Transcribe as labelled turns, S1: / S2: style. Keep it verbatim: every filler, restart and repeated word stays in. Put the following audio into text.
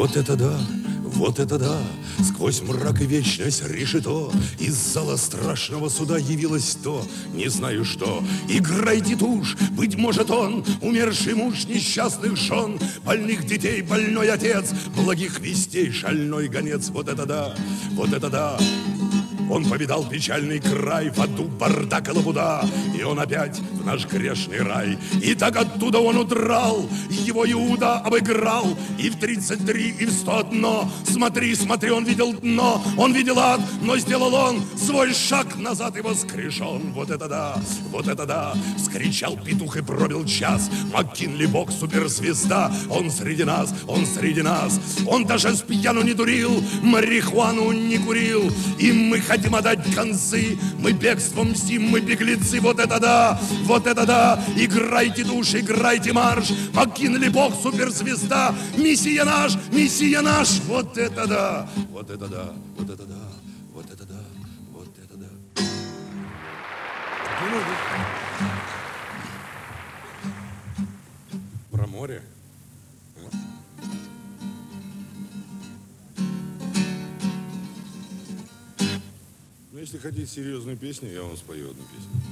S1: Вот это да, вот это да, сквозь мрак и вечность решето, из зала страшного суда явилось то, не знаю что. Играйте тушь, быть может он, умерший муж несчастных жен, больных детей, больной отец, благих вестей, шальной гонец. Вот это да, вот это да. Он повидал печальный край, в аду бардак и лабуда, и он опять в наш грешный рай. И так оттуда он удрал, его Иуда обыграл, и в тридцать три, и в сто одно. Смотри, смотри, он видел дно, он видел ад, но сделал он свой шаг назад и воскрешен. Вот это да, вот это да, вскричал петух и пробил час. МакКинли бог, суперзвезда, он среди нас, он среди нас. Он даже с пьяну не дурил, марихуану не курил, и мы хотим отдать концы, мы бегством мстим, мы беглецы. Вот это да, вот это да, играйте душ, играйте марш. МакКинли бог, суперзвезда, мессия наш, мессия наш. Вот это да, вот это да, вот это да, вот это да, вот это да. Про море. Если хотите серьезную песню, я вам спою одну песню.